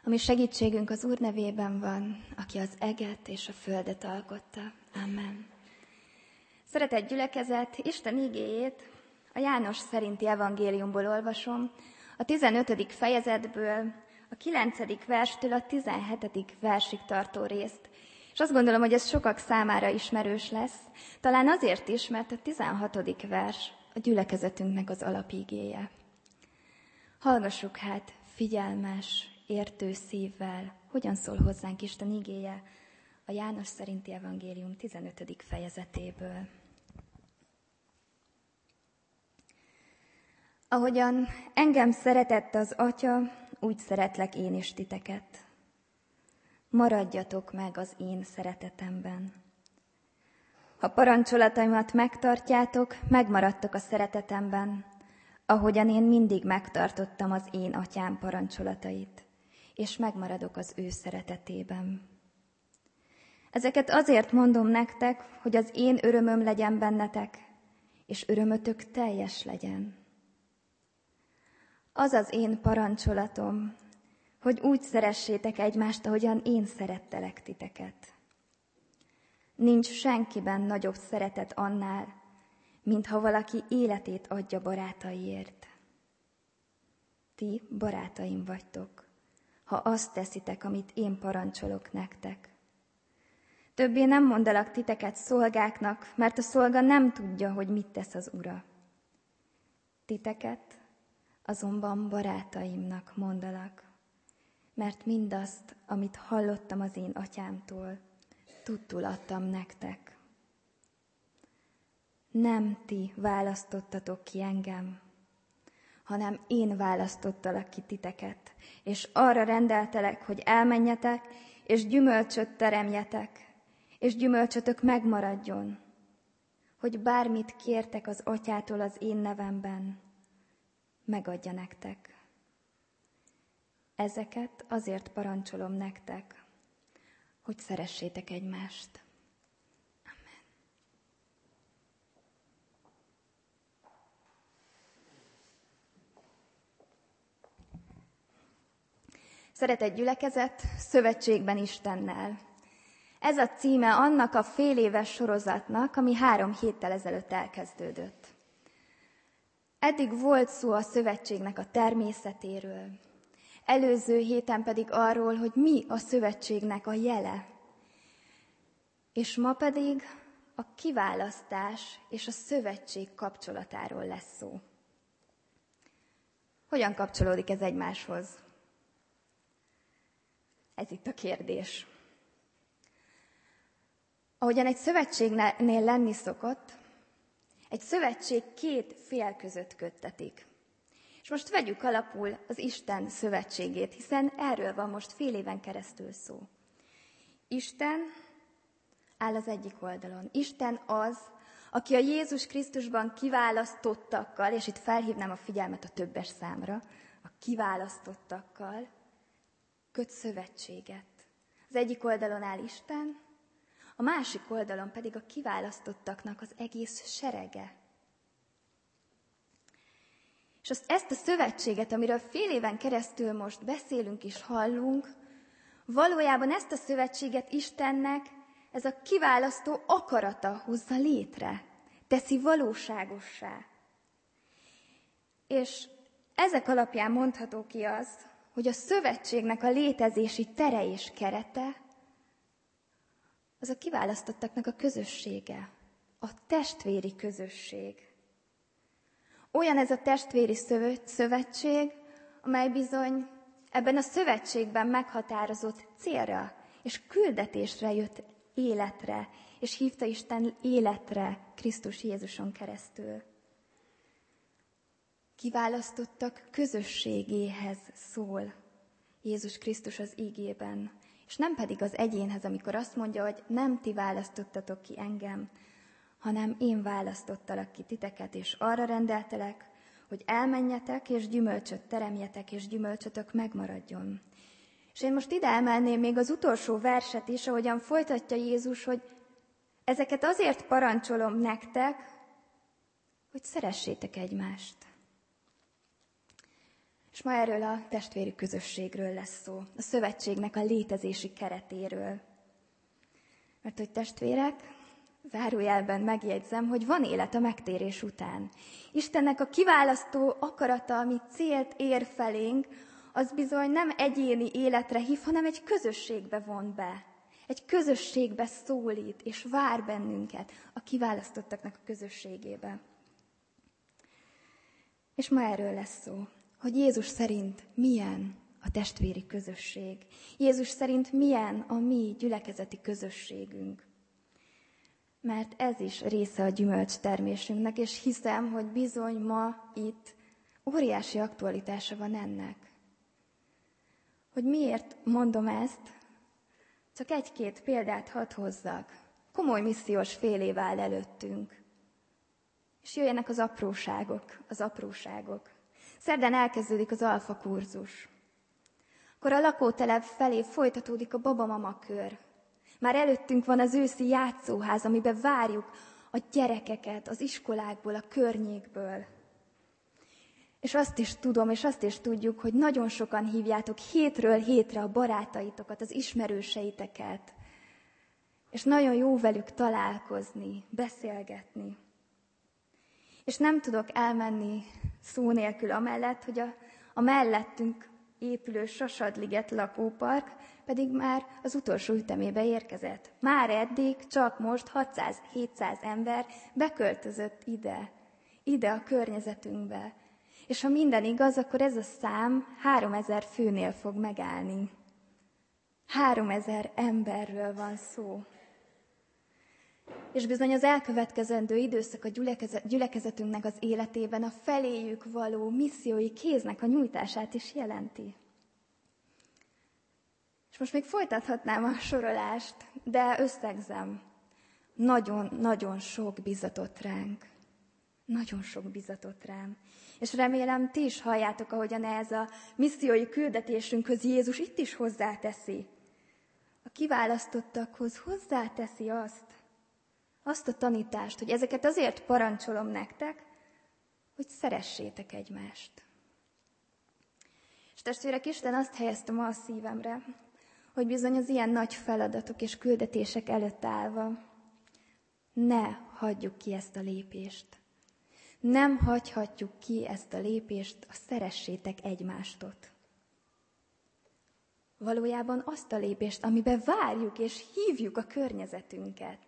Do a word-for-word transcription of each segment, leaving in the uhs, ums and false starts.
Ami segítségünk az Úr nevében van, aki az eget és a földet alkotta. Amen. Szeretett gyülekezet, Isten igéjét a János szerinti evangéliumból olvasom, a tizenötödik fejezetből, a kilencedik verstől a tizenhetedik versig tartó részt. És azt gondolom, hogy ez sokak számára ismerős lesz, talán azért is, mert a tizenhatodik vers a gyülekezetünknek az alapigéje. Hallgassuk hát figyelmes, értő szívvel, hogyan szól hozzánk Isten igéje a János szerinti evangélium tizenötödik fejezetéből. Ahogyan engem szeretett az Atya, úgy szeretlek én is titeket. Maradjatok meg az én szeretetemben. Ha parancsolataimat megtartjátok, megmaradtok a szeretetemben, ahogyan én mindig megtartottam az én Atyám parancsolatait, és megmaradok az ő szeretetében. Ezeket azért mondom nektek, hogy az én örömöm legyen bennetek, és örömötök teljes legyen. Az az én parancsolatom, hogy úgy szeressétek egymást, ahogyan én szerettelek titeket. Nincs senkiben nagyobb szeretet annál, mint ha valaki életét adja barátaiért. Ti barátaim vagytok, ha azt teszitek, amit én parancsolok nektek. Többé nem mondalak titeket szolgáknak, mert a szolga nem tudja, hogy mit tesz az ura. Titeket azonban barátaimnak mondalak, mert mindazt, amit hallottam az én atyámtól, tudtul adtam nektek. Nem ti választottatok ki engem, hanem én választottalak ki titeket, és arra rendeltelek, hogy elmenjetek, és gyümölcsöt teremjetek, és gyümölcsötök megmaradjon, hogy bármit kértek az Atyától az én nevemben, megadja nektek. Ezeket azért parancsolom nektek, hogy szeressétek egymást. Amen. Szeretett gyülekezet, szövetségben Istennel. Ez a címe annak a fél éves sorozatnak, ami három héttel ezelőtt elkezdődött. Eddig volt szó a szövetségnek a természetéről, előző héten pedig arról, hogy mi a szövetségnek a jele. És ma pedig a kiválasztás és a szövetség kapcsolatáról lesz szó. Hogyan kapcsolódik ez egymáshoz? Ez itt a kérdés. Ahogyan egy szövetségnél lenni szokott, egy szövetség két fél között köttetik. És most vegyük alapul az Isten szövetségét, hiszen erről van most fél éven keresztül szó. Isten áll az egyik oldalon. Isten az, aki a Jézus Krisztusban kiválasztottakkal, és itt felhívnám a figyelmet a többes számra, a kiválasztottakkal köt szövetséget. Az egyik oldalon áll Isten, a másik oldalon pedig a kiválasztottaknak az egész serege. És azt, ezt a szövetséget, amiről fél éven keresztül most beszélünk és hallunk, valójában ezt a szövetséget Istennek ez a kiválasztó akarata hozza létre, teszi valóságossá. És ezek alapján mondható ki az, hogy a szövetségnek a létezési tere és kerete az a kiválasztottaknak a közössége, a testvéri közösség. Olyan ez a testvéri szövetség, amely bizony ebben a szövetségben meghatározott célra és küldetésre jött életre, és hívta Isten életre Krisztus Jézuson keresztül. Kiválasztottak közösségéhez szól Jézus Krisztus az ígében, és nem pedig az egyénhez, amikor azt mondja, hogy nem ti választottatok ki engem, hanem én választottalak ki titeket, és arra rendeltelek, hogy elmenjetek, és gyümölcsöt teremjetek, és gyümölcsötök megmaradjon. És én most ide emelném még az utolsó verset is, ahogyan folytatja Jézus, hogy ezeket azért parancsolom nektek, hogy szeressétek egymást. És ma erről a testvéri közösségről lesz szó, a szövetségnek a létezési keretéről. Mert hogy testvérek, zárójelben megjegyzem, hogy van élet a megtérés után. Istennek a kiválasztó akarata, ami célt ér felénk, az bizony nem egyéni életre hív, hanem egy közösségbe von be. Egy közösségbe szólít, és vár bennünket a kiválasztottaknak a közösségébe. És ma erről lesz szó, hogy Jézus szerint milyen a testvéri közösség. Jézus szerint milyen a mi gyülekezeti közösségünk. Mert ez is része a gyümölcs termésünknek, és hiszem, hogy bizony ma itt óriási aktualitása van ennek. Hogy miért mondom ezt, csak egy-két példát hadd hozzak. Komoly missziós fél év áll előttünk. És jöjjenek az apróságok, az apróságok. Szerdán elkezdődik az alfa kurzus. Akkor a lakótelep felé folytatódik a babamama kör. Már előttünk van az őszi játszóház, amiben várjuk a gyerekeket az iskolákból, a környékből. És azt is tudom, és azt is tudjuk, hogy nagyon sokan hívjátok hétről hétre a barátaitokat, az ismerőseiteket. És nagyon jó velük találkozni, beszélgetni. És nem tudok elmenni szó nélkül amellett, hogy a, a mellettünk épülő Sasadliget lakópark pedig már az utolsó ütemébe érkezett. Már eddig csak most hatszáz-hétszáz ember beköltözött ide, ide a környezetünkbe. És ha minden igaz, akkor ez a szám háromezer főnél fog megállni. Háromezer emberről van szó. És bizony az elkövetkezendő időszak a gyülekezetünknek az életében a feléjük való missziói kéznek a nyújtását is jelenti. És most még folytathatnám a sorolást, de összegzem. Nagyon-nagyon sok bizatott ránk. Nagyon sok bizatott rám. És remélem, ti is halljátok, ahogyan ez a missziói küldetésünkhöz Jézus itt is hozzáteszi. A kiválasztottakhoz hozzáteszi azt, azt a tanítást, hogy ezeket azért parancsolom nektek, hogy szeressétek egymást. És testvérek, Isten azt helyezte ma a szívemre, hogy bizony az ilyen nagy feladatok és küldetések előtt állva ne hagyjuk ki ezt a lépést. Nem hagyhatjuk ki ezt a lépést, a szeressétek egymástot. Valójában azt a lépést, amiben várjuk és hívjuk a környezetünket.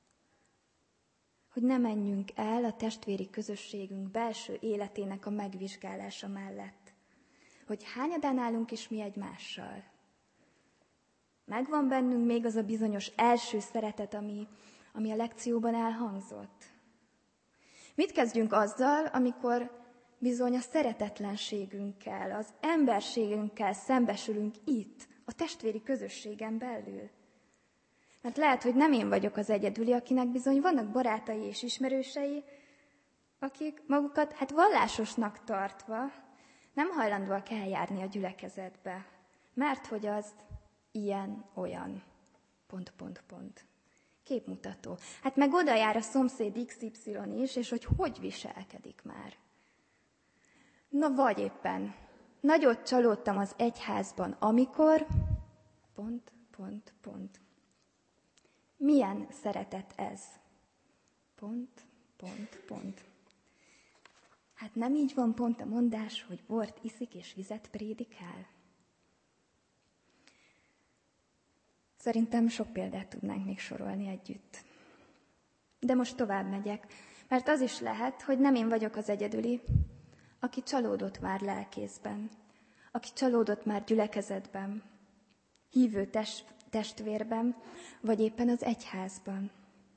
Hogy ne menjünk el a testvéri közösségünk belső életének a megvizsgálása mellett. Hogy hányadán állunk is mi egymással. Megvan bennünk még az a bizonyos első szeretet, ami, ami a lekcióban elhangzott. Mit kezdjünk azzal, amikor bizony a szeretetlenségünkkel, az emberségünkkel szembesülünk itt, a testvéri közösségen belül? Mert lehet, hogy nem én vagyok az egyedüli, akinek bizony vannak barátai és ismerősei, akik magukat hát vallásosnak tartva nem hajlandóak eljárni a gyülekezetbe, mert hogy az ilyen, olyan, pont, pont, pont. Képmutató. Hát meg oda jár a szomszéd iksz ipszilon is, és hogy hogy viselkedik már. Na vagy éppen, nagyot csalódtam az egyházban, amikor, pont, pont, pont. Milyen szeretet ez? Pont, pont, pont. Hát nem így van pont a mondás, hogy bort iszik és vizet prédikál? Szerintem sok példát tudnánk még sorolni együtt. De most tovább megyek, mert az is lehet, hogy nem én vagyok az egyedüli, aki csalódott már lelkészben, aki csalódott már gyülekezetben, hívő test, testvérben, vagy éppen az egyházban.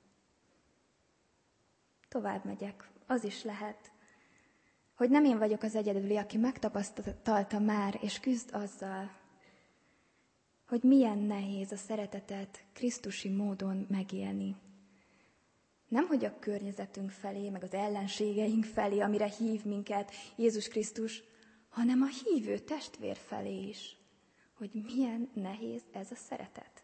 Tovább megyek, az is lehet, hogy nem én vagyok az egyedüli, aki megtapasztalta már, és küzd azzal, hogy milyen nehéz a szeretetet krisztusi módon megélni. Nem, hogy a környezetünk felé, meg az ellenségeink felé, amire hív minket Jézus Krisztus, hanem a hívő testvér felé is, hogy milyen nehéz ez a szeretet.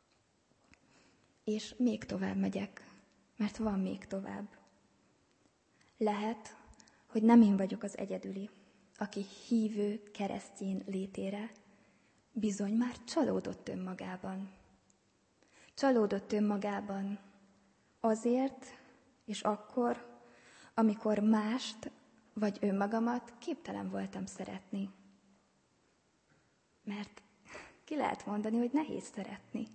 És még tovább megyek, mert van még tovább. Lehet, hogy nem én vagyok az egyedüli, aki hívő keresztjén létére, bizony már csalódott önmagában. Csalódott önmagában azért és akkor, amikor mást vagy önmagamat képtelen voltam szeretni. Mert ki lehet mondani, hogy nehéz szeretni.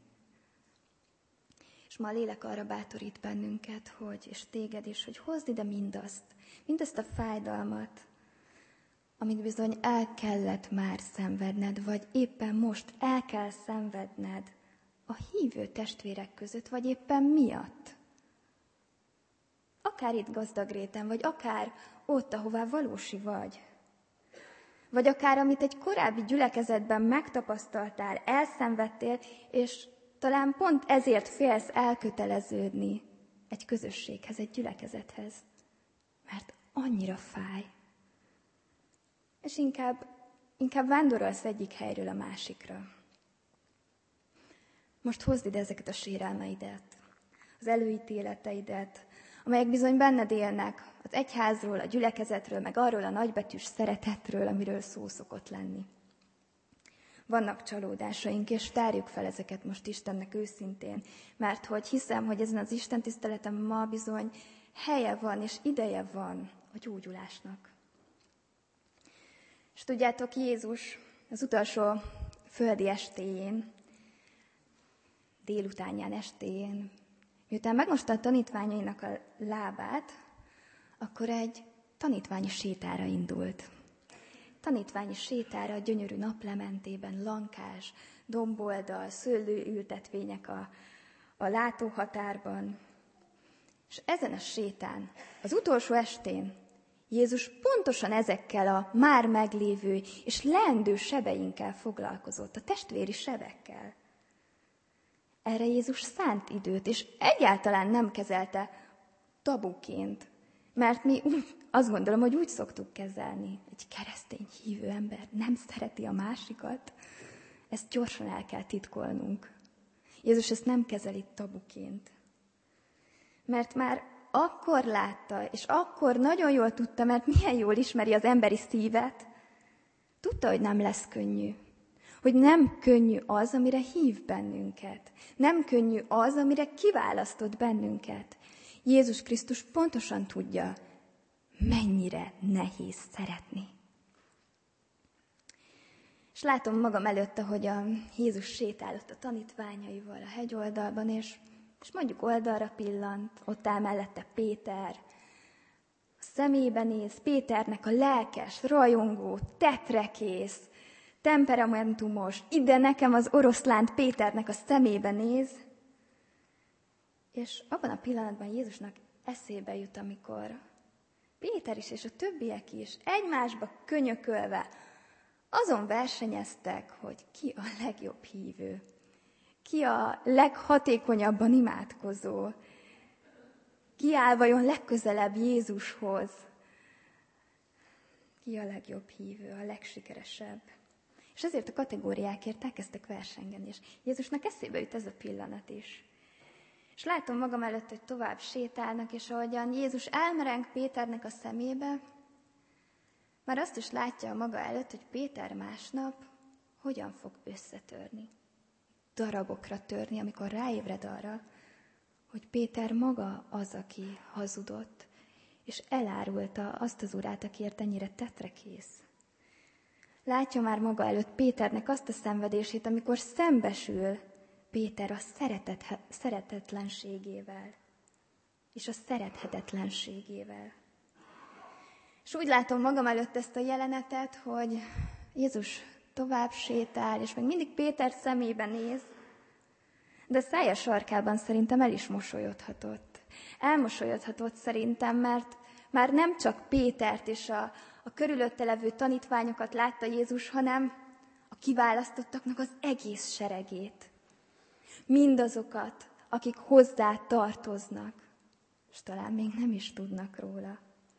És ma a lélek arra bátorít bennünket, hogy, és téged is, hogy hozd ide mindazt, mindazt a fájdalmat, amit bizony el kellett már szenvedned, vagy éppen most el kell szenvedned a hívő testvérek között, vagy éppen miatt. Akár itt Gazdagréten, vagy akár ott, ahová valósi vagy. Vagy akár amit egy korábbi gyülekezetben megtapasztaltál, elszenvedtél, és talán pont ezért félsz elköteleződni egy közösséghez, egy gyülekezethez. Mert annyira fáj. És inkább, inkább vándorolsz egyik helyről a másikra. Most hozd ide ezeket a sérelmeidet, az előítéleteidet, amelyek bizony benned élnek az egyházról, a gyülekezetről, meg arról a nagybetűs szeretetről, amiről szó szokott lenni. Vannak csalódásaink, és tárjuk fel ezeket most Istennek őszintén, mert hogy hiszem, hogy ezen az Isten tiszteleten ma bizony helye van, és ideje van a gyógyulásnak. És tudjátok, Jézus az utolsó földi estéjén, délutánján estéjén, miután megmosta a tanítványainak a lábát, akkor egy tanítványi sétára indult. Tanítványi sétára a gyönyörű naplementében, lankás, domboldal, szőlőültetvények a, a látóhatárban. És ezen a sétán, az utolsó estén Jézus pontosan ezekkel a már meglévő és leendő sebeinkkel foglalkozott, a testvéri sebekkel. Erre Jézus szánt időt, és egyáltalán nem kezelte tabuként, mert mi úgy, azt gondolom, hogy úgy szoktuk kezelni. Egy keresztény hívő ember nem szereti a másikat, ezt gyorsan el kell titkolnunk. Jézus ezt nem kezeli tabuként. Mert már akkor látta, és akkor nagyon jól tudta, mert milyen jól ismeri az emberi szívet, tudta, hogy nem lesz könnyű. Hogy nem könnyű az, amire hív bennünket. Nem könnyű az, amire kiválasztott bennünket. Jézus Krisztus pontosan tudja, mennyire nehéz szeretni. És látom magam előtt, ahogy a Jézus sétálott a tanítványaival a hegyoldalban, és, és mondjuk oldalra pillant, ott áll mellette Péter. A szemébe néz Péternek a lelkes, rajongó, tetrekész, temperamentumos, ide nekem az oroszlánt Péternek a szemébe néz, és abban a pillanatban Jézusnak eszébe jut, amikor Péter is és a többiek is egymásba könyökölve azon versenyeztek, hogy ki a legjobb hívő, ki a leghatékonyabban imádkozó, ki áll vajon legközelebb Jézushoz, ki a legjobb hívő, a legsikeresebb. És ezért a kategóriákért elkezdtek versengeni, és Jézusnak eszébe jut ez a pillanat is. És látom magam előtt, hogy tovább sétálnak, és ahogyan Jézus elmereng Péternek a szemébe, már azt is látja a maga előtt, hogy Péter másnap hogyan fog összetörni. Darabokra törni, amikor ráébred arra, hogy Péter maga az, aki hazudott, és elárulta azt az urát, akiért ennyire tetrekész. Látja már maga előtt Péternek azt a szenvedését, amikor szembesül Péter a szeretet, szeretetlenségével, és a szerethetetlenségével. És úgy látom magam előtt ezt a jelenetet, hogy Jézus tovább sétál, és még mindig Péter szemébe néz, de szája sarkában szerintem el is mosolyodhatott. Elmosolyodhatott szerintem, mert már nem csak Pétert és a, a körülötte levő tanítványokat látta Jézus, hanem a kiválasztottaknak az egész seregét. Mindazokat, akik hozzá tartoznak, és talán még nem is tudnak róla.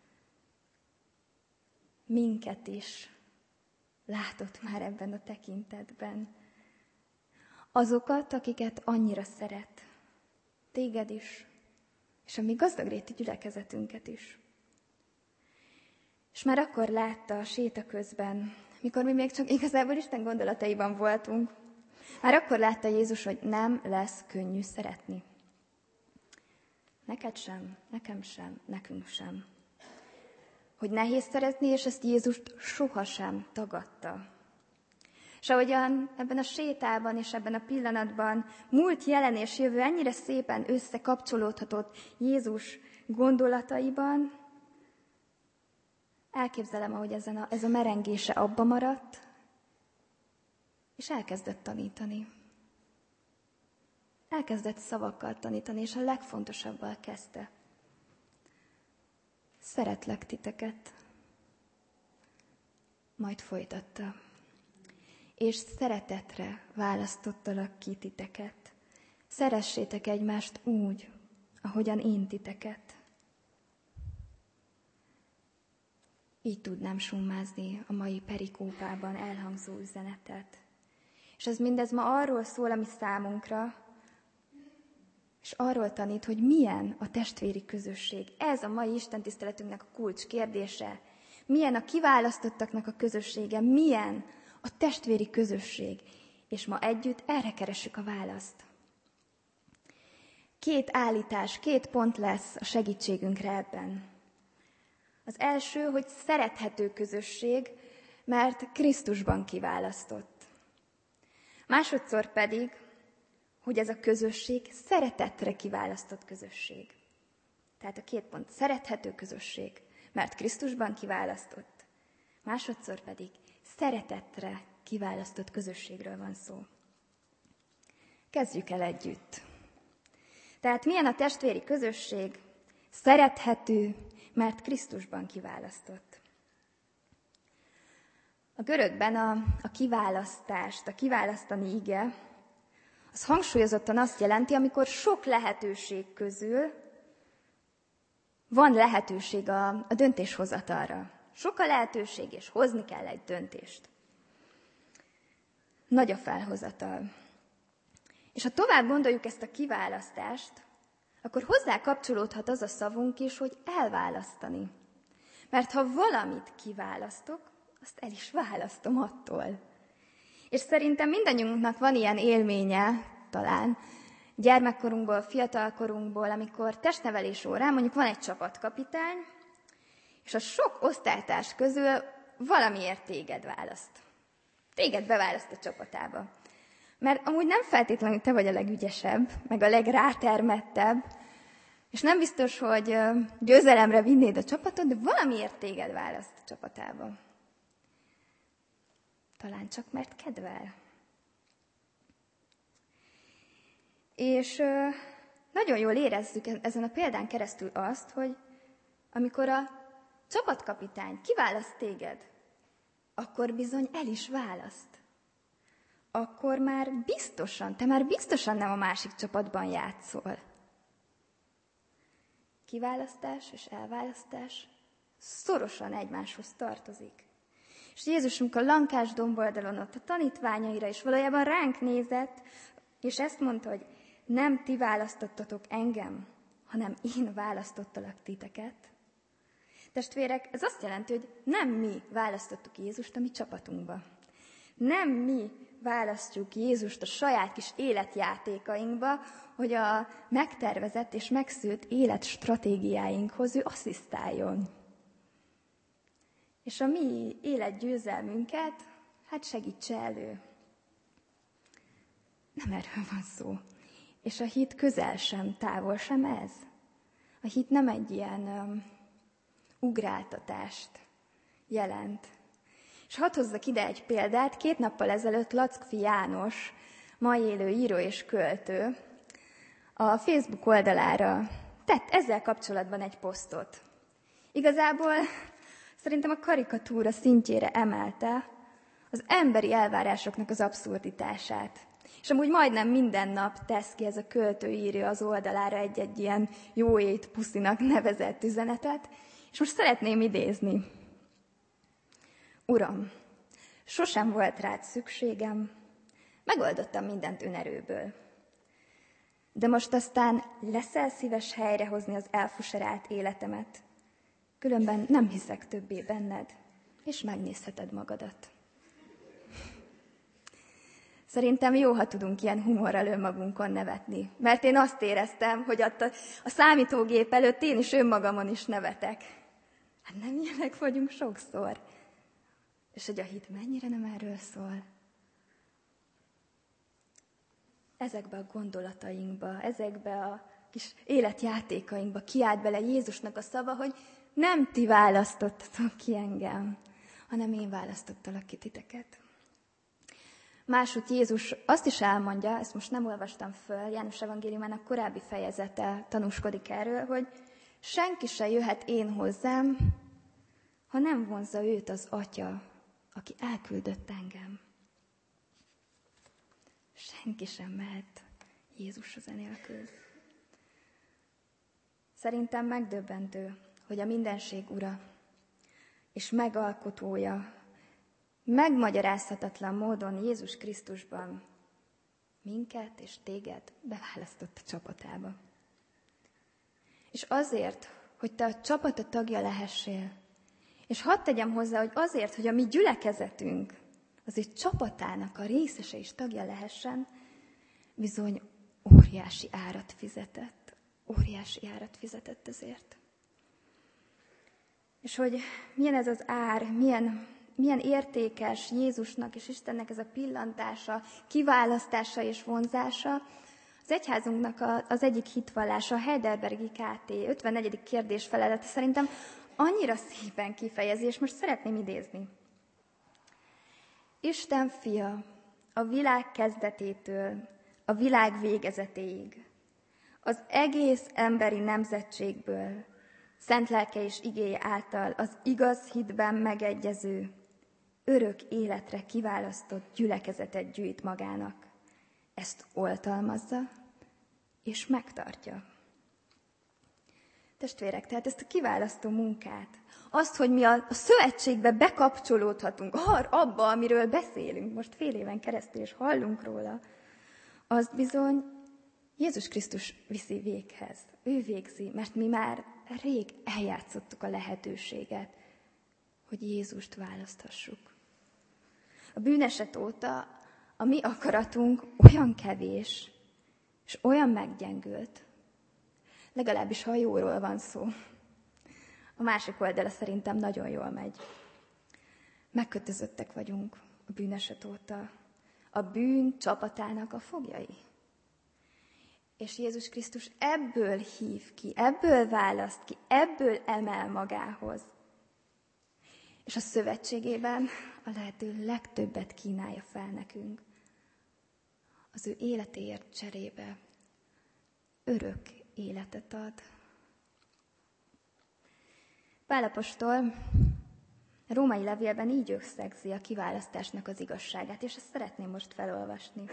Minket is látott már ebben a tekintetben. Azokat, akiket annyira szeret. Téged is, és a mi gazdagréti gyülekezetünket is. És már akkor látta a séta közben, mikor mi még csak igazából Isten gondolataiban voltunk, már akkor látta Jézus, hogy nem lesz könnyű szeretni. Neked sem, nekem sem, nekünk sem. Hogy nehéz szeretni, és ezt Jézust sohasem tagadta. És ahogyan ebben a sétában és ebben a pillanatban múlt, jelen és jövő ennyire szépen összekapcsolódhatott Jézus gondolataiban, elképzelem, ahogy ezen a, ez a merengése abba maradt, és elkezdett tanítani. Elkezdett szavakkal tanítani, és a legfontosabbal kezdte. Szeretlek titeket. Majd folytatta. És szeretetre választottalak ki titeket. Szeressétek egymást úgy, ahogyan én titeket. Így tudnám summázni a mai perikópában elhangzó üzenetet. És ez mindez ma arról szól, ami számunkra, és arról tanít, hogy milyen a testvéri közösség. Ez a mai istentiszteletünknek a kulcs kérdése. Milyen a kiválasztottaknak a közössége, milyen a testvéri közösség. És ma együtt erre keressük a választ. Két állítás, két pont lesz a segítségünkre ebben. Az első, hogy szerethető közösség, mert Krisztusban kiválasztott. Másodszor pedig, hogy ez a közösség szeretetre kiválasztott közösség. Tehát a két pont, szerethető közösség, mert Krisztusban kiválasztott. Másodszor pedig szeretetre kiválasztott közösségről van szó. Kezdjük el együtt. Tehát milyen a testvéri közösség? Szerethető, mert Krisztusban kiválasztott. A görögben a, a kiválasztást, a kiválasztani ige, az hangsúlyozottan azt jelenti, amikor sok lehetőség közül van lehetőség a, a döntéshozatalra. Sok a lehetőség, és hozni kell egy döntést. Nagy a felhozatal. És ha tovább gondoljuk ezt a kiválasztást, akkor hozzá kapcsolódhat az a szavunk is, hogy elválasztani. Mert ha valamit kiválasztok, azt el is választom attól. És szerintem mindannyiunknak van ilyen élménye, talán, gyermekkorunkból, fiatalkorunkból, amikor testnevelés órán mondjuk van egy csapatkapitány, és a sok osztálytárs közül valamiért téged választ. Téged beválaszt a csapatába. Mert amúgy nem feltétlenül te vagy a legügyesebb, meg a legrátermettebb, és nem biztos, hogy győzelemre vinnéd a csapatot, de valamiért téged választ a csapatába. Talán csak mert kedvel. És nagyon jól érezzük ezen a példán keresztül azt, hogy amikor a csapatkapitány kiválaszt téged, akkor bizony el is választ. Akkor már biztosan, te már biztosan nem a másik csapatban játszol. Kiválasztás és elválasztás szorosan egymáshoz tartozik. És Jézusunk a Lankás domboldalon ott a tanítványaira is valójában ránk nézett, és ezt mondta, hogy nem ti választottatok engem, hanem én választottalak titeket. Testvérek, ez azt jelenti, hogy nem mi választottuk Jézust a mi csapatunkba. Nem mi választjuk Jézust a saját kis életjátékainkba, hogy a megtervezett és megszőtt életstratégiáinkhoz ő asszisztáljon. És a mi életgyőzelmünket, hát segítse elő. Nem erről van szó. És a hit közel sem, távol sem ez. A hit nem egy ilyen um, ugráltatást jelent. És hadd hozzak ide egy példát. Két nappal ezelőtt Lackfi János, ma élő író és költő, a Facebook oldalára tett ezzel kapcsolatban egy posztot. Igazából szerintem a karikatúra szintjére emelte az emberi elvárásoknak az abszurditását. És amúgy majdnem minden nap tesz ki ez a költőírő az oldalára egy-egy ilyen jó ét puszinak nevezett üzenetet, és most szeretném idézni. Uram, sosem volt rád szükségem, megoldottam mindent önerőből. De most aztán leszel szíves helyrehozni az elfuserált életemet, különben nem hiszek többé benned, és megnézheted magadat. Szerintem jó, ha tudunk ilyen humorral önmagunkon nevetni, mert én azt éreztem, hogy ott a, a számítógép előtt én is önmagamon is nevetek. Hát nem ilyenek vagyunk sokszor. És hogy a hit mennyire nem erről szól? Ezekbe a gondolatainkba, ezekbe a kis életjátékainkba kiált bele Jézusnak a szava, hogy nem ti választottatok ki engem, hanem én választottalak ki titeket. Máshogy Jézus azt is elmondja, ezt most nem olvastam föl, János evangéliumának korábbi fejezete tanúskodik erről, hogy senki se jöhet én hozzám, ha nem vonzza őt az Atya, aki elküldött engem. Senki sem mehet Jézushoz enélkül. Szerintem megdöbbentő, hogy a mindenség ura és megalkotója megmagyarázhatatlan módon Jézus Krisztusban minket és téged beválasztott a csapatába. És azért, hogy te a csapata tagja lehessél, és hadd tegyem hozzá, hogy azért, hogy a mi gyülekezetünk az ő csapatának a részese és tagja lehessen, bizony óriási árat fizetett. Óriási árat fizetett ezért. És hogy milyen ez az ár, milyen, milyen értékes Jézusnak és Istennek ez a pillantása, kiválasztása és vonzása, az egyházunknak a, az egyik hitvallása, a Heidelbergi ká té ötvennegyedik kérdés felelete szerintem annyira szépen kifejezi, és most szeretném idézni. Isten fia a világ kezdetétől a világ végezetéig, az egész emberi nemzetségből, szent lelke és igéje által az igaz hitben megegyező, örök életre kiválasztott gyülekezetet gyűjt magának. Ezt oltalmazza és megtartja. Testvérek, tehát ezt a kiválasztó munkát, azt, hogy mi a, a szövetségbe bekapcsolódhatunk, ar, abba, amiről beszélünk most fél éven keresztül, és hallunk róla, azt bizony Jézus Krisztus viszi véghez. Ő végzi, mert mi már rég eljátszottuk a lehetőséget, hogy Jézust választhassuk. A bűneset óta a mi akaratunk olyan kevés, és olyan meggyengült, legalábbis ha a jóról van szó. A másik oldala szerintem nagyon jól megy. Megkötözöttek vagyunk a bűneset óta, a bűn csapatának a foglyai. És Jézus Krisztus ebből hív ki, ebből választ ki, ebből emel magához. És a szövetségében a lehető legtöbbet kínálja fel nekünk. Az ő életéért cserébe örök életet ad. Pál apostol a római levélben így összegzi a kiválasztásnak az igazságát, és ezt szeretném most felolvasni.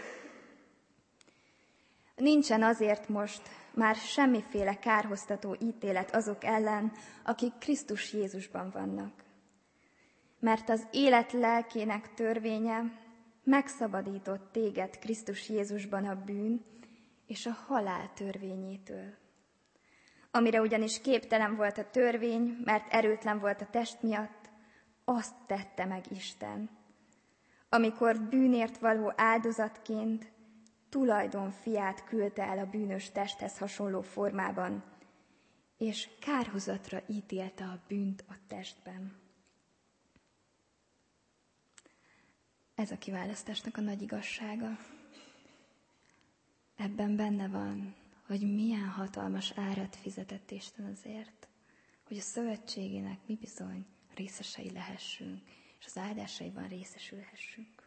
Nincsen azért most már semmiféle kárhoztató ítélet azok ellen, akik Krisztus Jézusban vannak. Mert az élet lelkének törvénye megszabadított téged Krisztus Jézusban a bűn és a halál törvényétől. Amire ugyanis képtelen volt a törvény, mert erőtlen volt a test miatt, azt tette meg Isten, amikor bűnért való áldozatként tulajdon fiát küldte el a bűnös testhez hasonló formában, és kárhozatra ítélte a bűnt a testben. Ez a kiválasztásnak a nagy igazsága. Ebben benne van, hogy milyen hatalmas árat fizetett Isten azért, hogy a szövetségének mi bizony részesei lehessünk, és az áldásaiban részesülhessünk.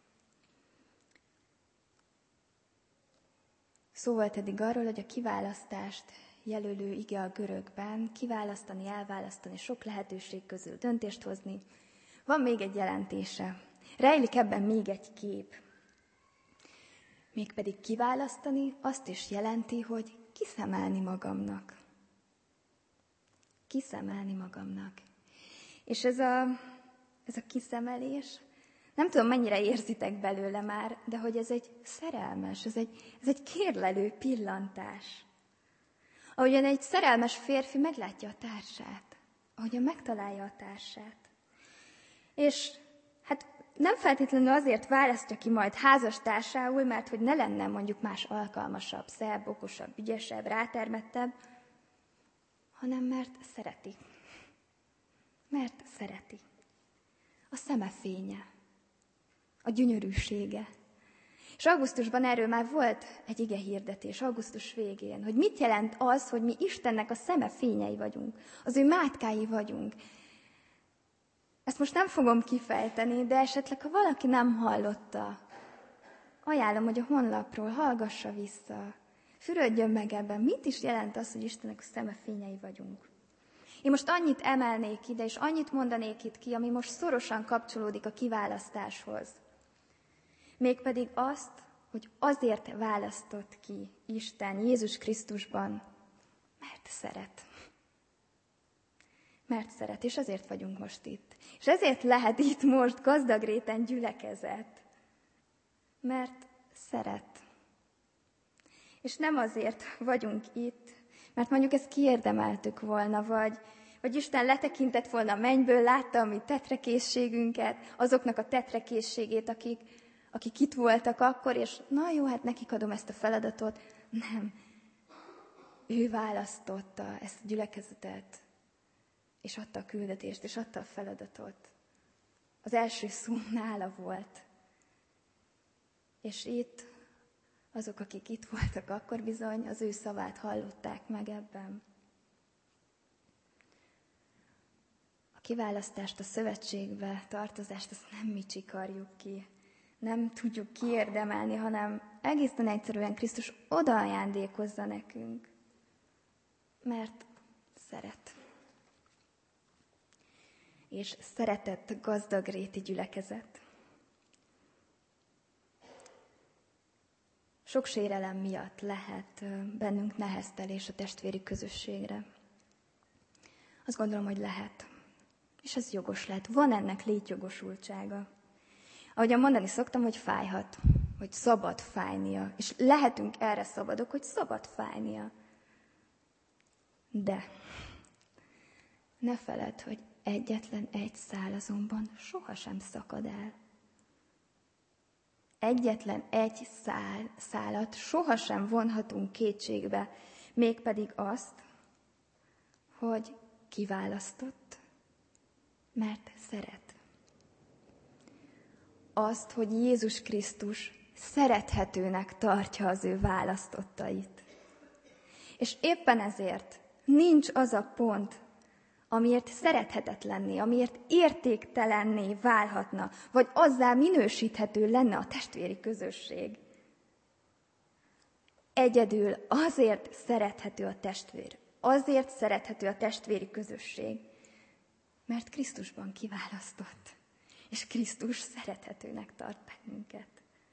Szó volt eddig arról, hogy a kiválasztást jelölő ige a görögben, kiválasztani, elválasztani, sok lehetőség közül döntést hozni. Van még egy jelentése. Rejlik ebben még egy kép. Mégpedig kiválasztani azt is jelenti, hogy kiszemelni magamnak. Kiszemelni magamnak. És ez a, ez a kiszemelés, nem tudom, mennyire érzitek belőle már, de hogy ez egy szerelmes, ez egy, ez egy kérlelő pillantás. Ahogyan egy szerelmes férfi meglátja a társát, a ahogyan megtalálja a társát. És hát nem feltétlenül azért választja ki majd házastársául, mert hogy ne lenne mondjuk más alkalmasabb, szebb, okosabb, ügyesebb, rátermettebb, hanem mert szereti. Mert szereti. A szeme fénye, a gyönyörűsége. És augusztusban erről már volt egy ige hirdetés, augusztus végén, hogy mit jelent az, hogy mi Istennek a szeme fényei vagyunk, az ő mátkái vagyunk. Ezt most nem fogom kifejteni, de esetleg, ha valaki nem hallotta, ajánlom, hogy a honlapról hallgassa vissza, fürödjön meg ebben, mit is jelent az, hogy Istennek a szeme fényei vagyunk. Én most annyit emelnék ide, és annyit mondanék itt ki, ami most szorosan kapcsolódik a kiválasztáshoz. Mégpedig azt, hogy azért választott ki Isten Jézus Krisztusban, mert szeret. Mert szeret, és ezért vagyunk most itt. És ezért lehet itt most gazdagréten gyülekezet. Mert szeret. És nem azért vagyunk itt, mert mondjuk ezt kiérdemeltük volna, vagy, vagy Isten letekintett volna a mennyből, látta a mi tetrekészségünket, azoknak a tetrekészségét, akik, akik itt voltak akkor, és na jó, hát nekik adom ezt a feladatot. Nem. Ő választotta ezt a gyülekezetet, és adta a küldetést, és adta a feladatot. Az első szó nála volt. És itt azok, akik itt voltak akkor bizony, az ő szavát hallották meg ebben. A kiválasztást, a szövetségbe, tartozást, azt nem mi csikarjuk ki. Nem tudjuk kiérdemelni, hanem egészen egyszerűen Krisztus oda ajándékozza nekünk. Mert szeret. És szeretett gazdagréti gyülekezet. Sok sérelem miatt lehet bennünk neheztelés a testvéri közösségre. Azt gondolom, hogy lehet. És ez jogos lehet. Van ennek létjogosultsága. Ahogyan mondani szoktam, hogy fájhat, hogy szabad fájnia. És lehetünk erre szabadok, hogy szabad fájnia. De ne feledd, hogy egyetlen egy szál azonban sohasem szakad el. Egyetlen egy szál, szálat sohasem vonhatunk kétségbe, mégpedig azt, hogy kiválasztott, mert szeret. Azt, hogy Jézus Krisztus szerethetőnek tartja az ő választottait. És éppen ezért nincs az a pont, amiért szerethetetlenné, amiért értéktelenné válhatna, vagy azzá minősíthető lenne a testvéri közösség. Egyedül azért szerethető a testvér, azért szerethető a testvéri közösség, mert Krisztusban kiválasztott, és Krisztus szerethetőnek tart bennünket.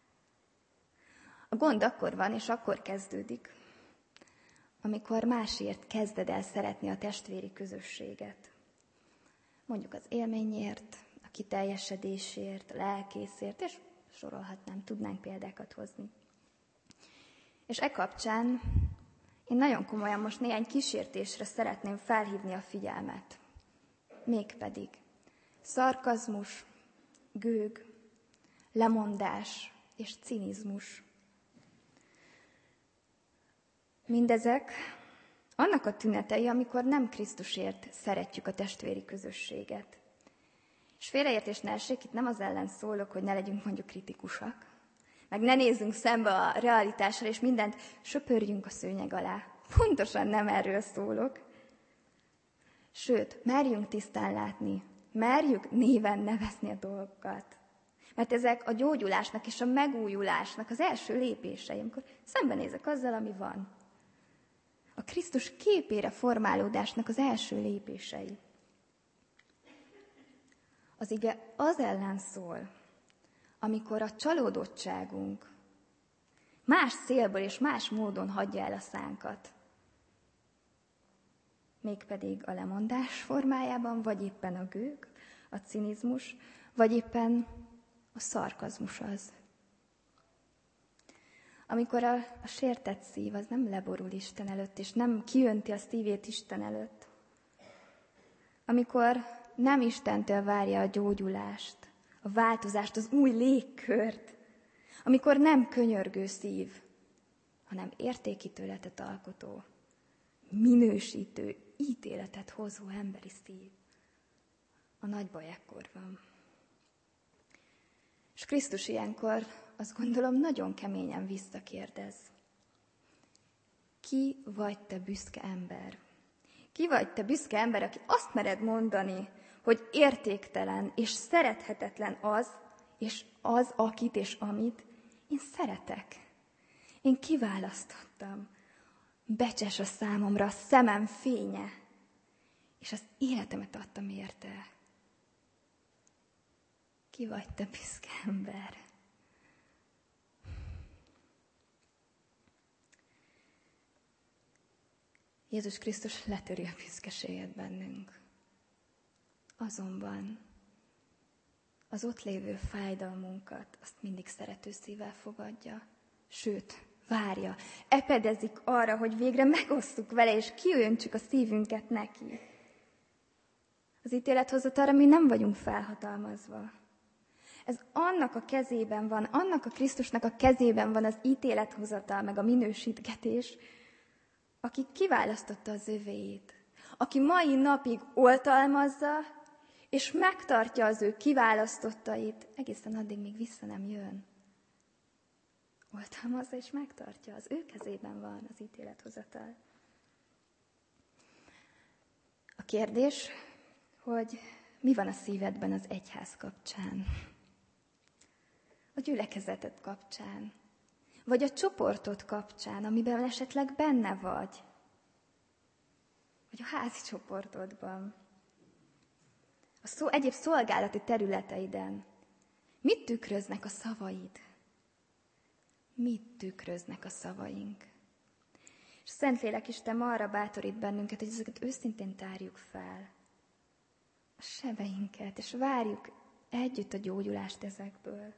A gond akkor van, és akkor kezdődik, amikor másért kezded el szeretni a testvéri közösséget. Mondjuk az élményért, a kiteljesedésért, a lelkészért, és sorolhatnám, tudnánk példákat hozni. És e kapcsán én nagyon komolyan most néhány kísértésre szeretném felhívni a figyelmet. Mégpedig szarkazmus, gőg, lemondás és cinizmus. Mindezek annak a tünetei, amikor nem Krisztusért szeretjük a testvéri közösséget. És félreértés ne essék, itt nem az ellen szólok, hogy ne legyünk mondjuk kritikusak, meg ne nézzünk szembe a realitásra, és mindent söpörjünk a szőnyeg alá. Pontosan nem erről szólok. Sőt, merjünk tisztán látni, merjük néven nevezni a dolgokat. Mert ezek a gyógyulásnak és a megújulásnak az első lépései, amikor szembenézek azzal, ami van. A Krisztus képére formálódásnak az első lépései. Az ige az ellen szól, amikor a csalódottságunk más célból és más módon hagyja el a szánkat. Mégpedig a lemondás formájában, vagy éppen a gőg, a cinizmus, vagy éppen a szarkazmus az. Amikor a, a sértett szív az nem leborul Isten előtt, és nem kiönti a szívét Isten előtt. amikor nem Istentől várja a gyógyulást, a változást, az új légkört, amikor nem könyörgő szív, hanem értékítéletet alkotó, minősítő, ítéletet hozó emberi szív. A nagy baj ekkor van. És Krisztus ilyenkor, azt gondolom, nagyon keményen visszakérdez. Ki vagy te büszke ember? Ki vagy te büszke ember, aki azt mered mondani, hogy értéktelen és szerethetetlen az, és az, akit és amit én szeretek. Én kiválasztottam. Becses a számomra, a szemem fénye, és az életemet adtam érte. Ki vagy te büszke ember? Jézus Krisztus letöri a büszkeséget bennünk. Azonban az ott lévő fájdalmunkat azt mindig szerető szívvel fogadja, sőt, várja, epedezik arra, hogy végre megosszuk vele, és kiöntsük a szívünket neki. Az ítélethozatalra mi nem vagyunk felhatalmazva. Ez annak a kezében van, annak a Krisztusnak a kezében van az ítélethozatal, meg a minősítgetés, aki kiválasztotta az övéit, aki mai napig oltalmazza, és megtartja az ő kiválasztottait, egészen addig, míg vissza nem jön. Oltalmazza és megtartja, az ő kezében van az ítélethozatal. A kérdés, hogy mi van a szívedben az egyház kapcsán, a gyülekezetet kapcsán, vagy a csoportot kapcsán, amiben esetleg benne vagy, vagy a házi csoportodban, a szó, egyéb szolgálati területeiden. Mit tükröznek a szavaid? Mit tükröznek a szavaink? És Szentlélek Isten arra bátorít bennünket, hogy ezeket őszintén tárjuk fel. A sebeinket, és várjuk együtt a gyógyulást ezekből.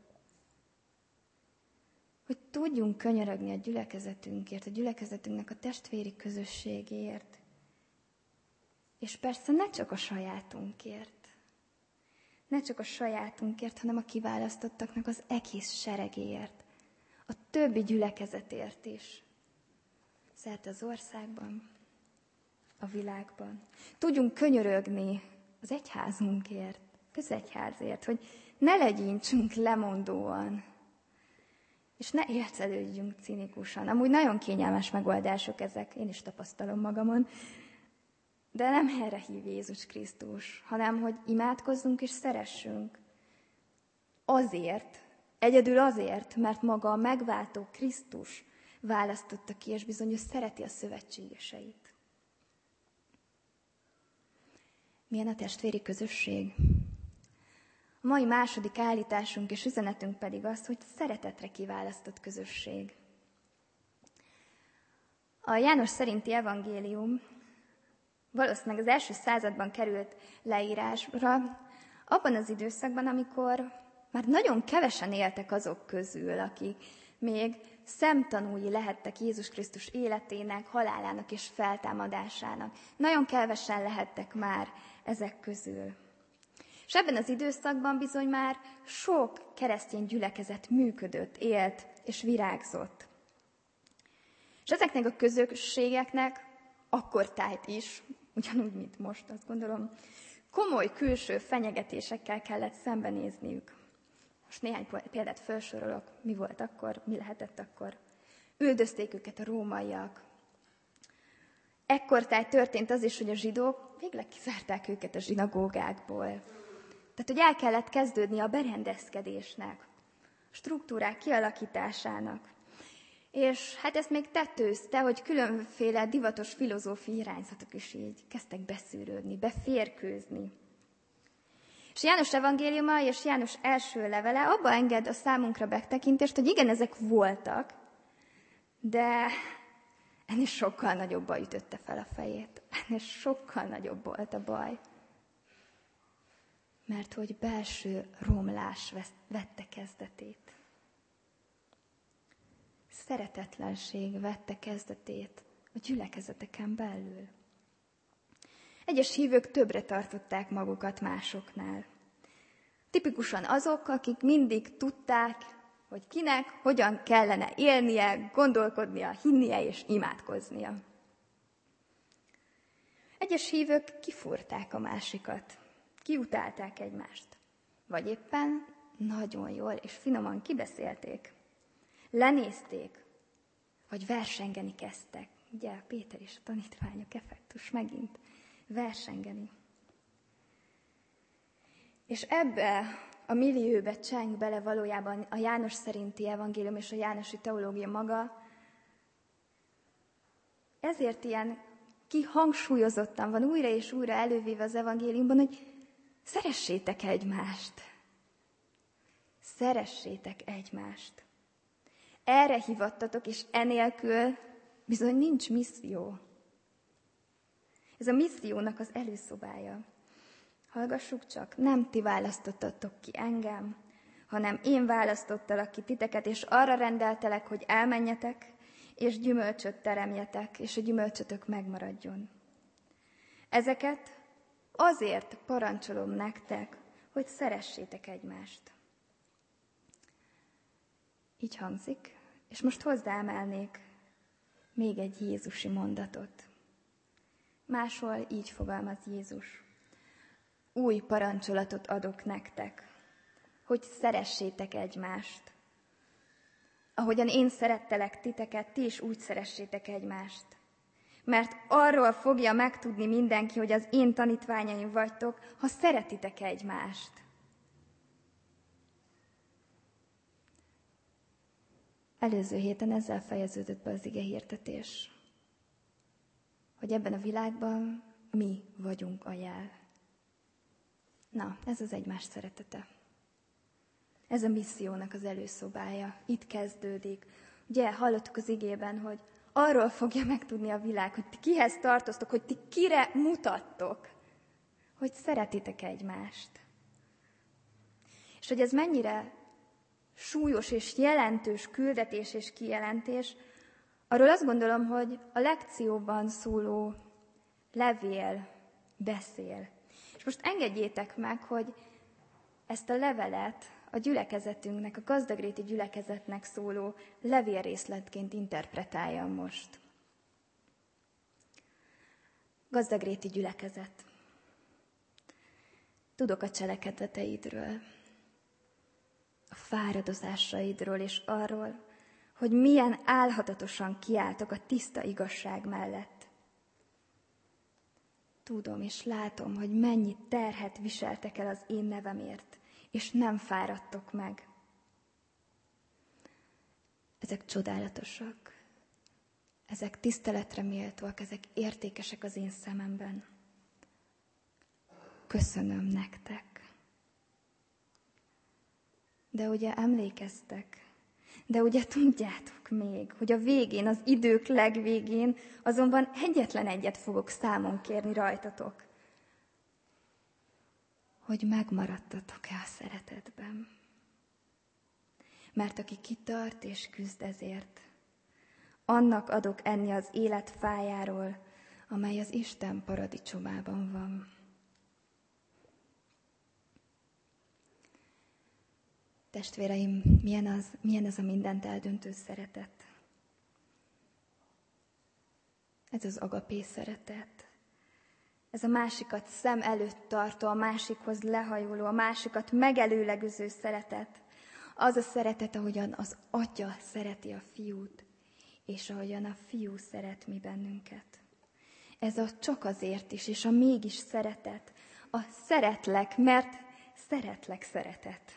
Hogy tudjunk könyörögni a gyülekezetünkért, a gyülekezetünknek a testvéri közösségért. És persze ne csak a sajátunkért. Ne csak a sajátunkért, hanem a kiválasztottaknak az egész seregéért. A többi gyülekezetért is. Szerte az országban, a világban. Tudjunk könyörögni az egyházunkért, közegyházért, hogy ne legyintsünk lemondóan, és ne élcelődjünk cinikusan. Amúgy nagyon kényelmes megoldások ezek, én is tapasztalom magamon, de nem erre hív Jézus Krisztus, hanem hogy imádkozzunk és szeressünk. Azért, egyedül azért, mert maga a megváltó Krisztus választotta ki, és bizony ő szereti a szövetségeseit. Milyen a testvéri közösség? A mai második állításunk és üzenetünk pedig az, hogy szeretetre kiválasztott közösség. A János szerinti evangélium valószínűleg az első században került leírásra, abban az időszakban, amikor már nagyon kevesen éltek azok közül, akik még szemtanúi lehettek Jézus Krisztus életének, halálának és feltámadásának. Nagyon kevesen lehettek már ezek közül. És ebben az időszakban bizony már sok keresztény gyülekezet működött, élt és virágzott. És ezeknek a közösségeknek akkortájt is, ugyanúgy, mint most, azt gondolom, komoly külső fenyegetésekkel kellett szembenézniük. Most néhány példát felsorolok, mi volt akkor, mi lehetett akkor. Üldözték őket a rómaiak. Ekkortájt történt az is, hogy a zsidók végleg kizárták őket a zsinagógákból. Tehát, hogy el kellett kezdődni a berendezkedésnek, a struktúrák kialakításának. És hát ezt még tetőzte, hogy különféle divatos filozófiai irányzatok is így kezdtek beszűrődni, beférkőzni. És János evangéliuma és János első levele abba enged a számunkra betekintést, hogy igen, ezek voltak, de ennél sokkal nagyobb baj ütötte fel a fejét. Ennél sokkal nagyobb volt a baj. Mert hogy belső romlás vette kezdetét. Szeretetlenség vette kezdetét a gyülekezeteken belül. Egyes hívők többre tartották magukat másoknál. Tipikusan azok, akik mindig tudták, hogy kinek, hogyan kellene élnie, gondolkodnia, hinnie és imádkoznia. Egyes hívők kifúrták a másikat, kiutálták egymást, vagy éppen nagyon jól és finoman kibeszélték, lenézték, vagy versengeni kezdtek. Ugye Péter és a tanítványok effektus megint, versengeni. És ebbe a millióbe cseng bele valójában a János szerinti evangélium és a jánosi teológia maga, ezért ilyen kihangsúlyozottan van újra és újra elővéve az evangéliumban, hogy szeressétek egymást. Szeressétek egymást. Erre hívattatok, és enélkül bizony nincs misszió. Ez a missziónak az előszobája. Hallgassuk csak, nem ti választottatok ki engem, hanem én választottalak ki titeket, és arra rendeltelek, hogy elmenjetek, és gyümölcsöt teremjetek, és a gyümölcsötök megmaradjon. Ezeket azért parancsolom nektek, hogy szeressétek egymást. Így hangzik, és most hozzáemelnék még egy jézusi mondatot. Máshol így fogalmaz Jézus. Új parancsolatot adok nektek, hogy szeressétek egymást. Ahogyan én szerettelek titeket, ti is úgy szeressétek egymást. Mert arról fogja megtudni mindenki, hogy az én tanítványaim vagytok, ha szeretitek egymást. Előző héten ezzel fejeződött be az ige hirdetés, hogy ebben a világban mi vagyunk a jel. Na, ez az egymás szeretete. Ez a missziónak az előszobája. Itt kezdődik. Ugye hallottuk az igében, hogy arról fogja megtudni a világ, hogy ti kihez tartoztok, hogy ti kire mutattok, hogy szeretitek egymást. És hogy ez mennyire súlyos és jelentős küldetés és kijelentés, arról azt gondolom, hogy a lekcióban szóló levél beszél. És most engedjétek meg, hogy ezt a levelet a gyülekezetünknek, a gazdagréti gyülekezetnek szóló levélrészletként interpretáljam most. Gazdagréti gyülekezet. Tudok a cselekedeteidről, a fáradozásaidról és arról, hogy milyen álhatatosan kiálltok a tiszta igazság mellett. Tudom és látom, hogy mennyi terhet viseltek el az én nevemért, és nem fáradtok meg. Ezek csodálatosak, ezek tiszteletre méltóak, ezek értékesek az én szememben. Köszönöm nektek. De ugye emlékeztek, de ugye tudjátok még, hogy a végén, az idők legvégén azonban egyetlen egyet fogok számon kérni rajtatok. Hogy megmaradtatok-e a szeretetben. Mert aki kitart és küzd ezért, annak adok enni az élet fájáról, amely az Isten paradicsomában van. Testvéreim, milyen az, milyen az a mindent eldöntő szeretet? Ez az agapé szeretet. Ez a másikat szem előtt tartó, a másikhoz lehajoló, a másikat megelőlegező szeretet. Az a szeretet, ahogyan az Atya szereti a fiút, és ahogyan a fiú szeret mi bennünket. Ez a csak azért is, és a mégis szeretet. A szeretlek, mert szeretlek szeretet.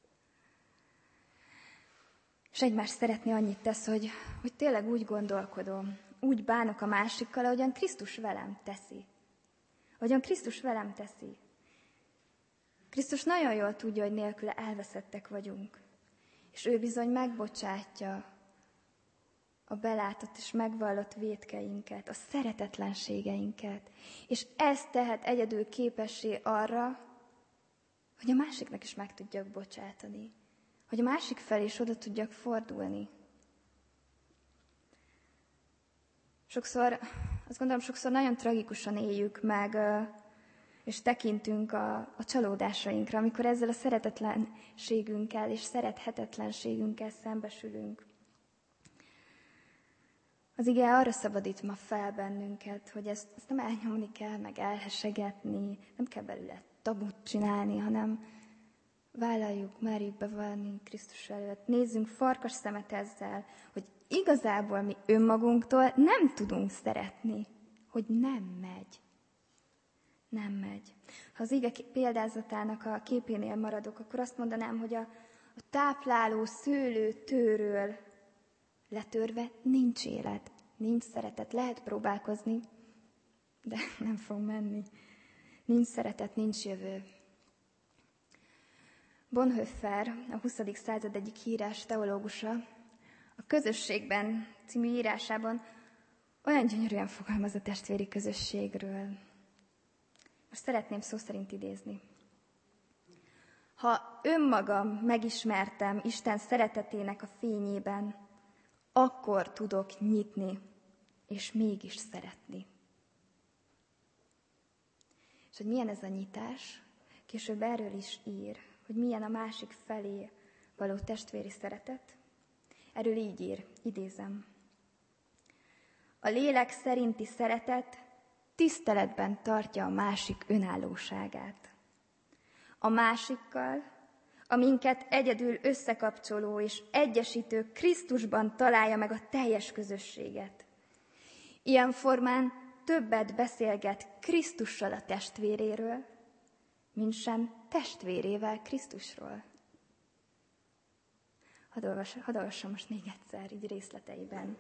És egymást szeretni annyit tesz, hogy, hogy tényleg úgy gondolkodom, úgy bánok a másikkal, ahogyan Krisztus velem teszi. Ahogyan Krisztus velem teszi. Krisztus nagyon jól tudja, hogy nélküle elveszettek vagyunk. És ő bizony megbocsátja a belátott és megvallott vétkeinket, a szeretetlenségeinket. És ez tehet egyedül képessé arra, hogy a másiknak is meg tudjak bocsátani. Hogy a másik felé is oda tudjak fordulni. Sokszor azt gondolom, sokszor nagyon tragikusan éljük meg, és tekintünk a, a csalódásainkra, amikor ezzel a szeretetlenségünkkel és szerethetetlenségünkkel szembesülünk. Az ige arra szabadít ma fel bennünket, hogy ezt, ezt nem elnyomni kell, meg elhesegetni, nem kell belőle tabut csinálni, hanem vállaljuk, merjük bevallni Krisztus előtt. Nézzünk farkas szemet ezzel, hogy igazából mi önmagunktól nem tudunk szeretni, hogy nem megy. Nem megy. Ha az ige példázatának a képénél maradok, akkor azt mondanám, hogy a, a tápláló szőlő tőről letörve nincs élet, nincs szeretet. Lehet próbálkozni, de nem fog menni. Nincs szeretet, nincs jövő. Bonhoeffer, a huszadik század egyik híres teológusa, a Közösségben című írásában olyan gyönyörűen fogalmaz a testvéri közösségről. Most szeretném szó szerint idézni. Ha önmagam megismertem Isten szeretetének a fényében, akkor tudok nyitni, és mégis szeretni. És hogy milyen ez a nyitás, később erről is ír, hogy milyen a másik felé való testvéri szeretet. Erről így ír, idézem. A lélek szerinti szeretet tiszteletben tartja a másik önállóságát. A másikkal, a minket egyedül összekapcsoló és egyesítő Krisztusban találja meg a teljes közösséget. Ilyen formán többet beszélget Krisztussal a testvéréről, mint sem testvérével Krisztusról. Hadd olvassam, hadd olvassam most még egyszer, így részleteiben.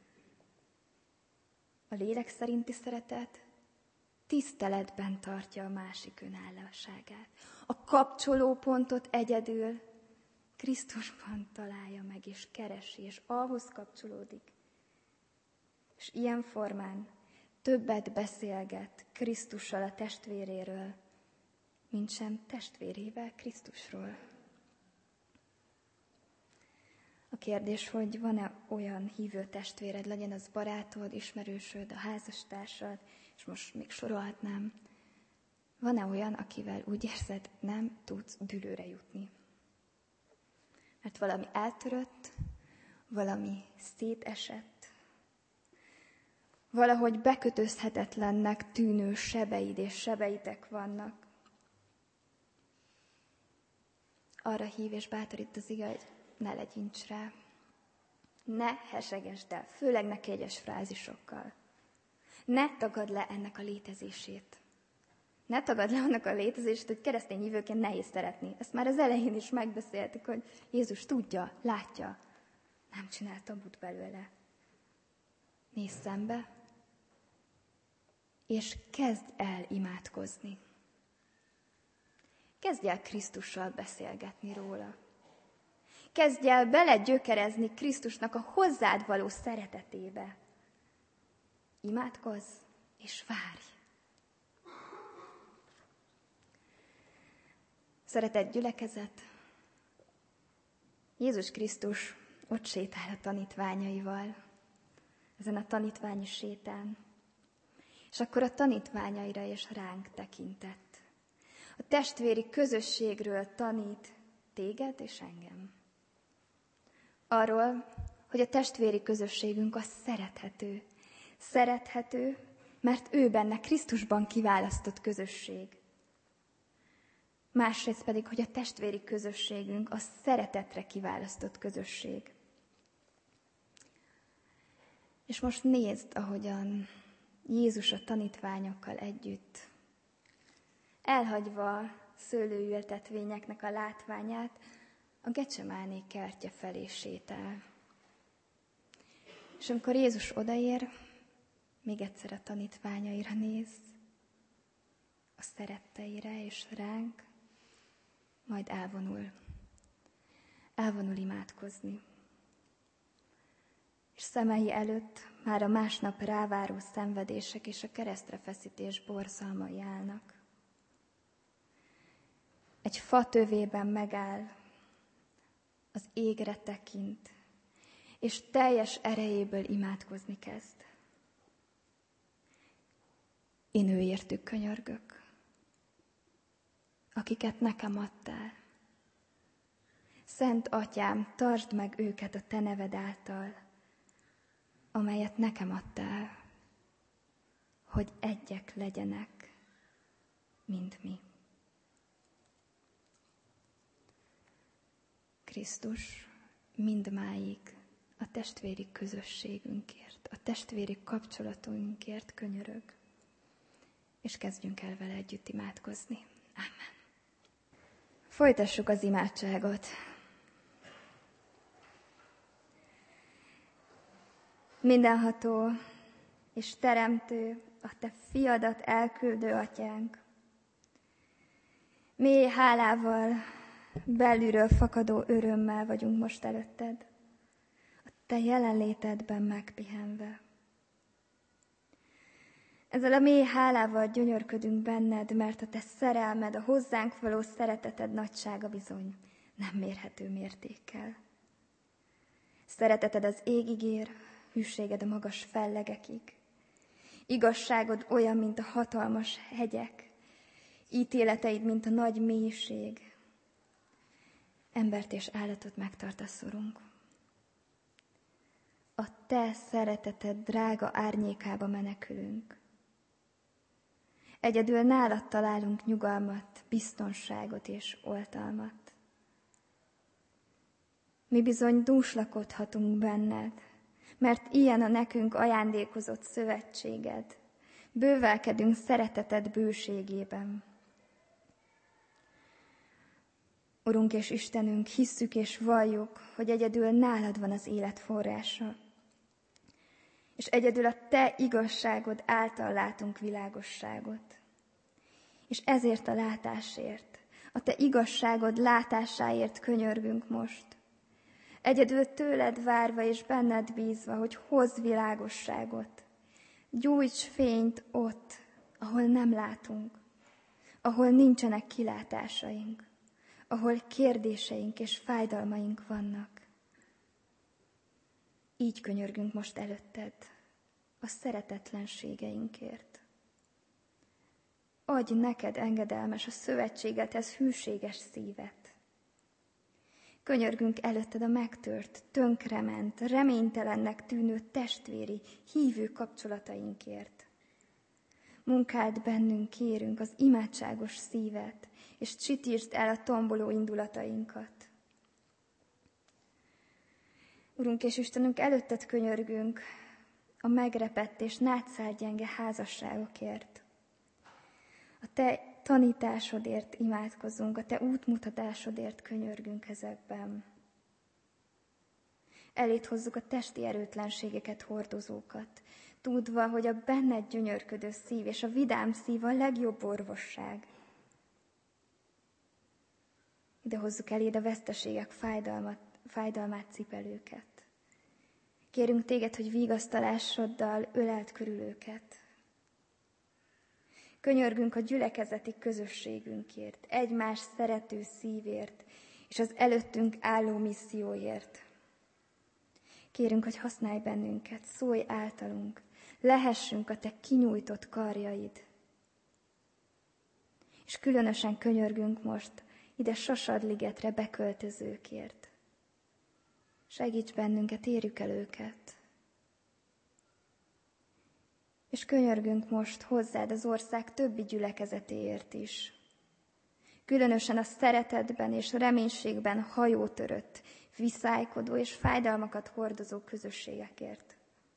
A lélek szerinti szeretet tiszteletben tartja a másik önállóságát. A kapcsolópontot egyedül Krisztusban találja meg, és keresi, és ahhoz kapcsolódik. És ilyen formán többet beszélget Krisztussal a testvéréről, mint sem testvérével Krisztusról. A kérdés, hogy van-e olyan hívő testvéred, legyen az barátod, ismerősöd, a házastársad, és most még sorolhatnám, van-e olyan, akivel úgy érzed, nem tudsz dűlőre jutni? Mert valami eltörött, valami szétesett, valahogy bekötözhetetlennek tűnő sebeid és sebeitek vannak. Arra hív és bátorít az ige, hogy ne legyints rá, ne hesegesd el, főleg ne kegyes frázisokkal. Ne tagadd le ennek a létezését. Ne tagadd le annak a létezését, hogy keresztény hívőként nehéz szeretni. Ezt már az elején is megbeszéltük, hogy Jézus tudja, látja, nem csinál tabut belőle. Nézz szembe, és kezd el imádkozni. Kezdj el Krisztussal beszélgetni róla. Kezdj el belegyökerezni Krisztusnak a hozzád való szeretetébe. Imádkozz, és várj. Szeretett gyülekezet, Jézus Krisztus ott sétál a tanítványaival, ezen a tanítványi sétán, és akkor a tanítványaira és ránk tekintett. A testvéri közösségről tanít téged és engem. Arról, hogy a testvéri közösségünk az szerethető. Szerethető, mert ő benne Krisztusban kiválasztott közösség. Másrészt pedig, hogy a testvéri közösségünk a szeretetre kiválasztott közösség. És most nézd, ahogyan Jézus a tanítványokkal együtt, elhagyva szőlőültetvényeknek a látványát, a Gecsemáné kertje felé sétál. És amikor Jézus odaér, még egyszer a tanítványaira néz, a szeretteire és ránk, majd elvonul. Elvonul imádkozni. És szemei előtt már a másnap ráváró szenvedések és a keresztre feszítés borzalmai állnak. Egy fa tövében megáll, az égre tekint, és teljes erejéből imádkozni kezd. Én őértük könyörgök, akiket nekem adtál. Szent Atyám, tartsd meg őket a te neved által, amelyet nekem adtál, hogy egyek legyenek, mint mi. Krisztus mindmáig a testvéri közösségünkért, a testvéri kapcsolatunkért könyörög, és kezdjünk el vele együtt imádkozni. Amen. Folytassuk az imádságot. Mindenható és teremtő, a te fiadat elküldő atyánk, mély hálával, belülről fakadó örömmel vagyunk most előtted, a te jelenlétedben megpihenve. Ezzel a mély hálával gyönyörködünk benned, mert a te szerelmed, a hozzánk való szereteted nagysága bizony nem mérhető mértékkel. Szereteted az égig ér, hűséged a magas fellegekig. Igazságod olyan, mint a hatalmas hegyek, ítéleteid, mint a nagy mélység. Embert és állatot megtartasz, Urunk. A te szereteted drága árnyékába menekülünk. Egyedül nálad találunk nyugalmat, biztonságot és oltalmat. Mi bizony dúslakodhatunk benned, mert ilyen a nekünk ajándékozott szövetséged. Bővelkedünk szereteted bőségében. Urunk és Istenünk, hisszük és valljuk, hogy egyedül nálad van az élet forrása, és egyedül a te igazságod által látunk világosságot. És ezért a látásért, a te igazságod látásáért könyörgünk most. Egyedül tőled várva és benned bízva, hogy hozz világosságot. Gyújts fényt ott, ahol nem látunk, ahol nincsenek kilátásaink, ahol kérdéseink és fájdalmaink vannak. Így könyörgünk most előtted a szeretetlenségeinkért. Adj neked engedelmes a szövetségedhez hűséges szívet. Könyörgünk előtted a megtört, tönkrement, reménytelennek tűnő testvéri, hívő kapcsolatainkért. Munkáld bennünk, kérünk, az imádságos szívet, és csitítsd el a tomboló indulatainkat. Urunk és Istenünk, előtted könyörgünk a megrepett és nátszárgyenge házasságokért. A te tanításodért imádkozunk, a te útmutatásodért könyörgünk ezekben. Elét hozzuk a testi erőtlenségeket hordozókat, tudva, hogy a benned gyönyörködő szív és a vidám szív a legjobb orvosság. Ide hozzuk eléd a veszteségek fájdalmat, fájdalmát cipelőket. Kérünk téged, hogy vigasztalásoddal öleld körül őket. Könyörgünk a gyülekezeti közösségünkért, egymás szerető szívért, és az előttünk álló misszióért. Kérünk, hogy használj bennünket, szólj általunk, lehessünk a te kinyújtott karjaid. És különösen könyörgünk most ide Sasadligetre beköltözőkért. Segíts bennünket, érjük el őket. És könyörgünk most hozzád az ország többi gyülekezetéért is. Különösen a szeretetben és reménységben hajótörött, viszálykodó és fájdalmakat hordozó közösségekért.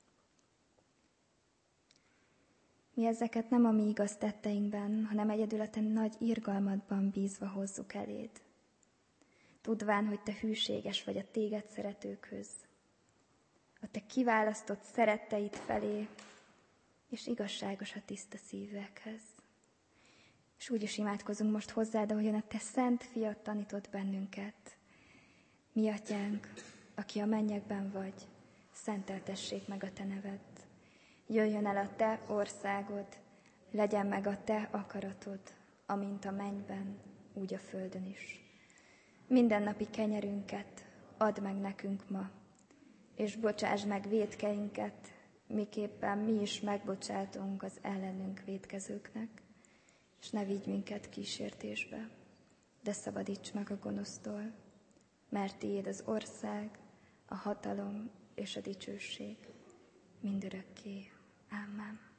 Mi ezeket nem a mi igaz tetteinkben, hanem egyedül a te nagy irgalmadban bízva hozzuk eléd. Tudván, hogy te hűséges vagy a téged szeretőkhöz, a te kiválasztott szeretteid felé, és igazságos a tiszta szívekhez. És úgy is imádkozunk most hozzád, ahogyan a te szent fiad tanított bennünket. Mi atyánk, aki a mennyekben vagy, szenteltessék meg a te neved. Jöjjön el a te országod, legyen meg a te akaratod, amint a mennyben, úgy a földön is. Mindennapi kenyerünket add meg nekünk ma, és bocsáss meg vétkeinket, miképpen mi is megbocsátunk az ellenünk vétkezőknek, és ne vigy minket kísértésbe, de szabadíts meg a gonosztól, mert tiéd az ország, a hatalom és a dicsőség mindörökké. Amen.